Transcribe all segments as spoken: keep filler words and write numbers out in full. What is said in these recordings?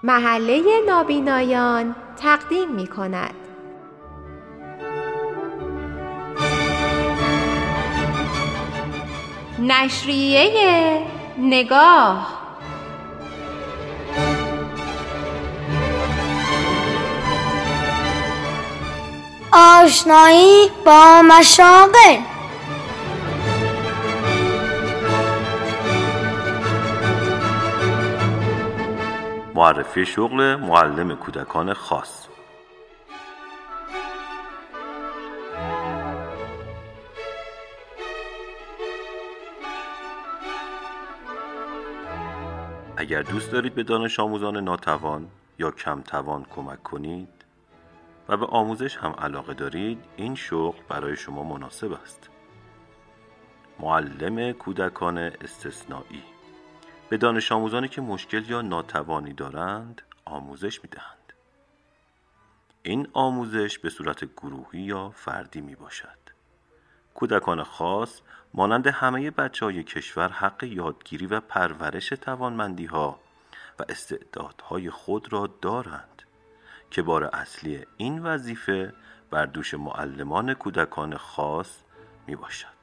محله نابینایان تقدیم می کند. نشریه نگاه. آشنایی با مشاغل. معرفی شغل معلم کودکان خاص. اگر دوست دارید به دانش آموزان ناتوان یا کم توان کمک کنید و به آموزش هم علاقه دارید، این شغل برای شما مناسب است. معلم کودکان استثنایی به دانش آموزانی که مشکل یا ناتوانی دارند آموزش می‌دهند. این آموزش به صورت گروهی یا فردی می باشد. کودکان خاص مانند همه بچه‌های کشور حق یادگیری و پرورش توانمندی‌ها و استعدادهای خود را دارند که بار اصلی این وظیفه بر دوش معلمان کودکان خاص می باشد.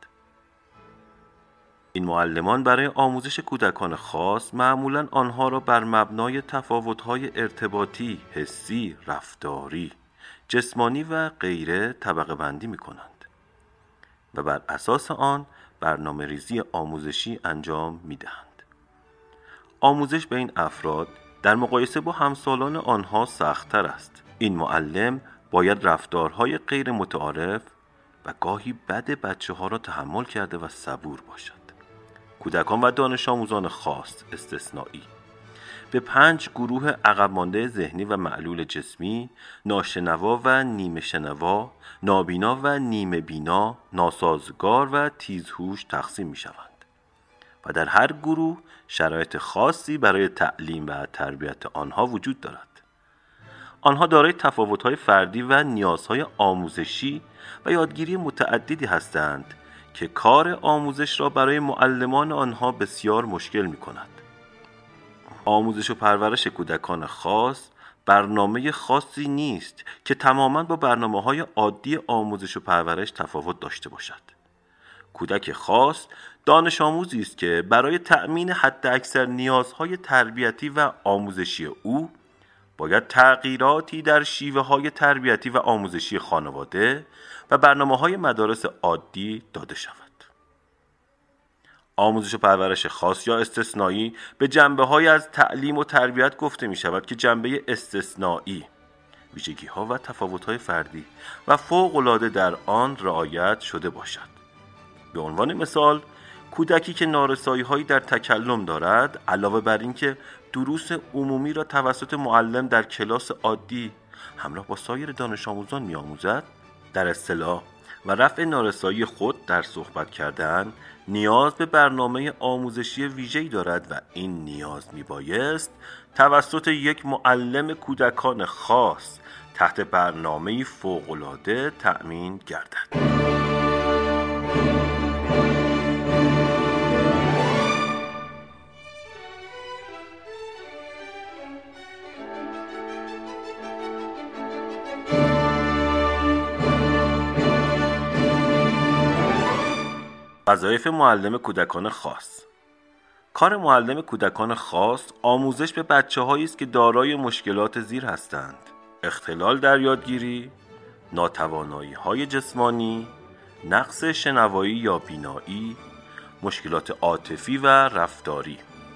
این معلمان برای آموزش کودکان خاص معمولاً آنها را بر مبنای تفاوت‌های ارتباطی، حسی، رفتاری، جسمانی و غیره طبقه بندی می‌کنند و بر اساس آن برنامه ریزی آموزشی انجام می‌دهند. آموزش به این افراد در مقایسه با همسالان آنها سخت‌تر است. این معلم باید رفتارهای غیر متعارف و گاهی بد بچه‌ها را تحمل کرده و صبور باشد. کودکان و دانش آموزان خاص استثنایی به پنج گروه عقب مانده ذهنی و معلول جسمی، ناشنوا و نیمه شنوا، نابینا و نیمه بینا، ناسازگار و تیزهوش تقسیم می شوند و در هر گروه شرایط خاصی برای تعلیم و تربیت آنها وجود دارد. آنها دارای تفاوت‌های فردی و نیازهای آموزشی و یادگیری متعددی هستند که کار آموزش را برای معلمان آنها بسیار مشکل می کند. آموزش و پرورش کودکان خاص برنامه خاصی نیست که تماماً با برنامه‌های عادی آموزش و پرورش تفاوت داشته باشد. کودک خاص دانش آموزی است که برای تأمین حداکثر نیازهای تربیتی و آموزشی او باید تغییراتی در شیوه‌های تربیتی و آموزشی خانواده و برنامه‌های مدارس عادی داده شود. آموزش و پرورش خاص یا استثنایی به جنبه‌های از تعلیم و تربیت گفته می‌شود که جنبه استثنایی، ویژگی‌ها و تفاوت‌های فردی و فوق‌العاده در آن رعایت شده باشد. به عنوان مثال، کودکی که نارسایی‌هایی در تکلم دارد، علاوه بر اینکه دروس عمومی را توسط معلم در کلاس عادی همراه با سایر دانش آموزان می‌آموزد، در اصطلاح و رفع نارسایی خود در صحبت کردن نیاز به برنامه آموزشی ویژه‌ای دارد و این نیاز میبایست توسط یک معلم کودکان خاص تحت برنامه‌ای فوق‌العاده تأمین گردد. وظایف معلم کودکان خاص. کار معلم کودکان خاص آموزش به بچه‌هایی است که دارای مشکلات زیر هستند: اختلال در یادگیری، ناتوانایی‌های جسمانی، نقص شنوایی یا بینایی، مشکلات عاطفی و رفتاری.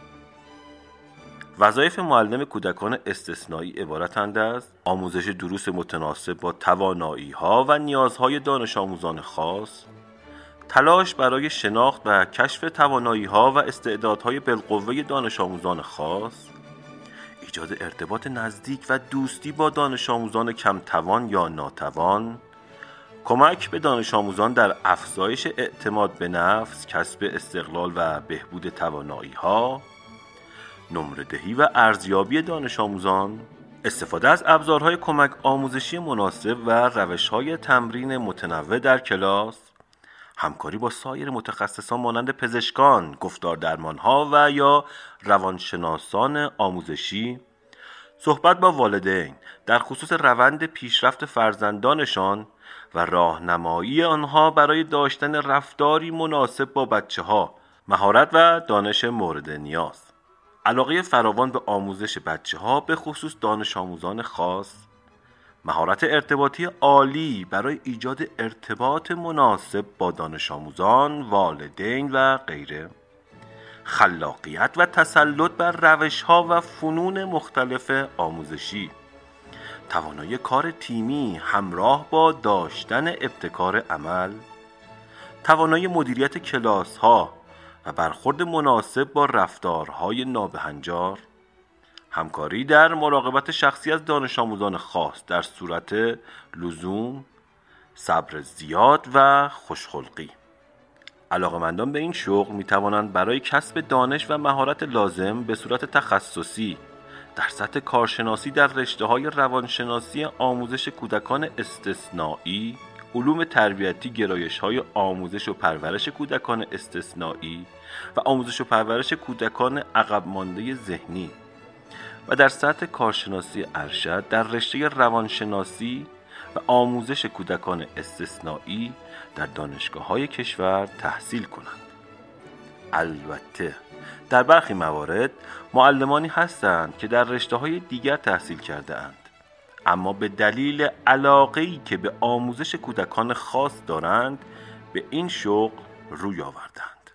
وظایف معلم کودکان استثنایی عبارتند از آموزش دروس متناسب با توانایی‌ها و نیازهای دانش آموزان خاص، تلاش برای شناخت و کشف توانایی‌ها و استعدادهای بالقوه دانش آموزان خاص، ایجاد ارتباط نزدیک و دوستی با دانش آموزان کم توان یا ناتوان، کمک به دانش آموزان در افزایش اعتماد به نفس، کسب استقلال و بهبود توانایی‌ها، نمره‌دهی و ارزیابی دانش آموزان، استفاده از ابزارهای کمک آموزشی مناسب و روش‌های تمرین متنوع در کلاس، همکاری با سایر متخصصان مانند پزشکان، گفتار درمانها و یا روانشناسان آموزشی، صحبت با والدین در خصوص روند پیشرفت فرزندانشان و راهنمایی آنها برای داشتن رفتاری مناسب با بچه‌ها، مهارت و دانش مورد نیاز. علاقه فراوان به آموزش بچه‌ها به خصوص دانش آموزان خاص، مهارت ارتباطی عالی برای ایجاد ارتباط مناسب با دانش آموزان، والدین و غیره، خلاقیت و تسلط بر روش‌ها و فنون مختلف آموزشی، توانایی کار تیمی همراه با داشتن ابتکار عمل، توانایی مدیریت کلاس‌ها و برخورد مناسب با رفتارهای نابهنجار، همکاری در مراقبت شخصی از دانش آموزان خاص در صورت لزوم، صبر زیاد و خوشخلقی. علاقه‌مندان به این شغل می توانند برای کسب دانش و مهارت لازم به صورت تخصصی در سطح کارشناسی در رشته‌های روانشناسی آموزش کودکان استثنایی، علوم تربیتی، گرایش‌های آموزش و پرورش کودکان استثنایی و آموزش و پرورش کودکان عقب مانده ذهنی و در سطح کارشناسی ارشد در رشته روانشناسی و آموزش کودکان استثنایی در دانشگاه‌های کشور تحصیل کنند. البته در برخی موارد معلمانی هستند که در رشته‌های دیگر تحصیل کرده اند، اما به دلیل علاقه‌ای که به آموزش کودکان خاص دارند به این شغل روی آوردند.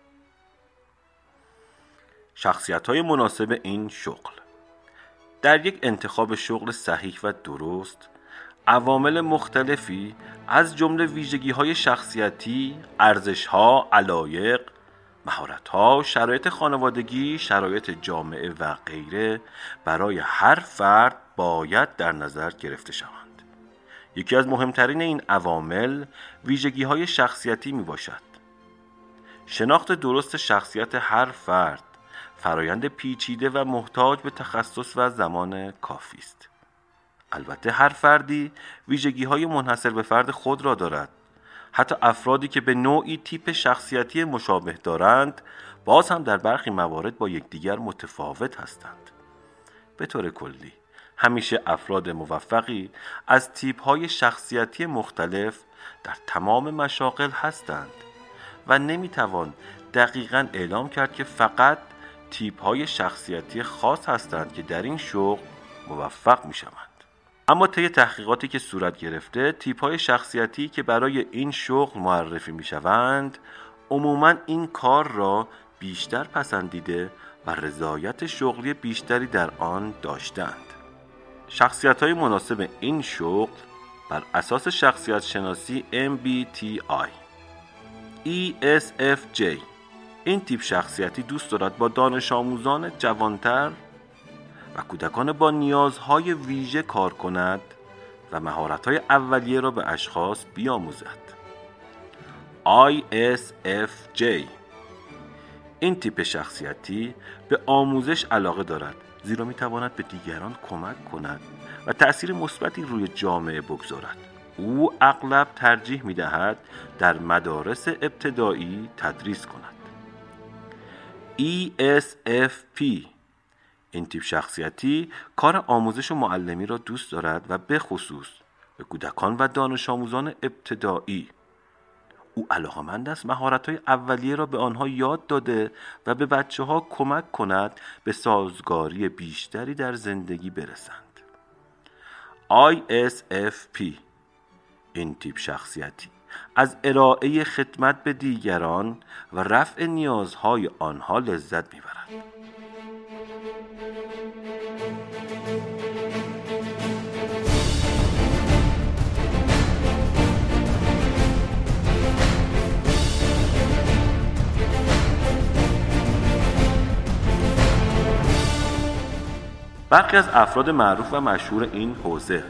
شخصیت‌های مناسب این شغل. در یک انتخاب شغل صحیح و درست، عوامل مختلفی از جمله ویژگی‌های شخصیتی، ارزش‌ها، علایق، مهارت‌ها، شرایط خانوادگی، شرایط جامعه و غیره برای هر فرد باید در نظر گرفته شوند. یکی از مهمترین این عوامل ویژگی‌های شخصیتی میباشد. شناخت درست شخصیت هر فرد فرایند پیچیده و محتاج به تخصص و زمان کافی است. البته هر فردی ویژگی‌های منحصر به فرد خود را دارد. حتی افرادی که به نوعی تیپ شخصیتی مشابه دارند، باز هم در برخی موارد با یکدیگر متفاوت هستند. به طور کلی، همیشه افراد موفقی از تیپ‌های شخصیتی مختلف در تمام مشاغل هستند و نمی‌توان دقیقاً اعلام کرد که فقط تیپ‌های شخصیتی خاص هستند که در این شغل موفق می‌شوند. اما طی تحقیقاتی که صورت گرفته، تیپ‌های شخصیتی که برای این شغل معرفی می‌شوند، عموماً این کار را بیشتر پسندیده و رضایت شغلی بیشتری در آن داشتند. شخصیت‌های مناسب این شغل بر اساس شخصیت شناسی ام بی تی آی ای اس اف جی. این تیپ شخصیتی دوست دارد با دانش آموزان جوانتر و کودکان با نیازهای ویژه کار کند و مهارت‌های اولیه را به اشخاص بیاموزد. آی اس اف جی. این تیپ شخصیتی به آموزش علاقه دارد، زیرا می‌تواند به دیگران کمک کند و تأثیر مثبتی روی جامعه بگذارد. او اغلب ترجیح می‌دهد در مدارس ابتدایی تدریس کند. ای اس اف پی. این تیپ شخصیتی کار آموزش و معلمی را دوست دارد و به خصوص به کودکان و دانش آموزان ابتدایی. او علاقه‌مند است مهارت‌های اولیه را به آنها یاد داده و به بچه‌ها کمک کند به سازگاری بیشتری در زندگی برسند. آی اس اف پی. این تیپ شخصیتی از ارائه خدمت به دیگران و رفع نیازهای آنها لذت می‌برد. برخی از افراد معروف و مشهور این حوزه: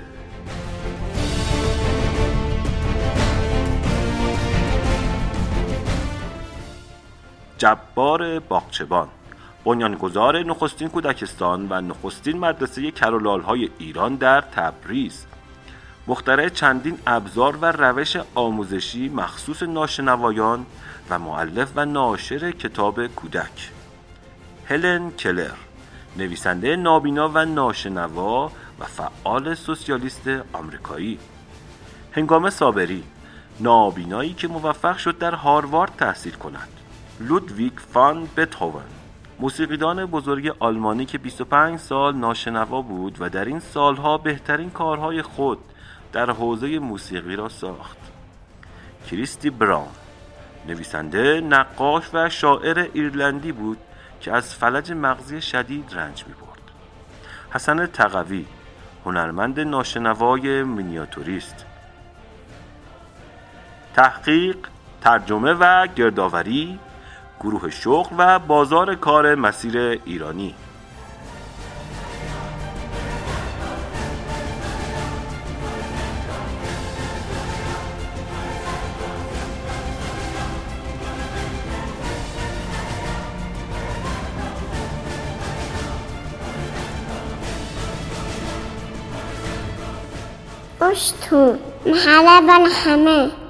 جبار باغچبان، بنیانگذار نخستین کودکستان و نخستین مدرسه کرولال‌های ایران در تبریز، مخترع چندین ابزار و روش آموزشی مخصوص ناشنوایان و مؤلف و ناشر کتاب کودک. هلن کلر، نویسنده نابینا و ناشنوا و فعال سوسیالیست آمریکایی. هنگامه صابری، نابینایی که موفق شد در هاروارد تحصیل کند. لودویگ فان بتهوون، موسیقیدان بزرگ آلمانی که بیست و پنج سال ناشنوا بود و در این سالها بهترین کارهای خود در حوزه موسیقی را ساخت. کریستی براون، نویسنده، نقاش و شاعر ایرلندی بود که از فلج مغزی شدید رنج می‌برد. حسن تقوی، هنرمند ناشنوای مینیاتوریست. تحقیق، ترجمه و گردآوری، گروه شغل و بازار کار مسیر ایرانی. اشتو محل بل همه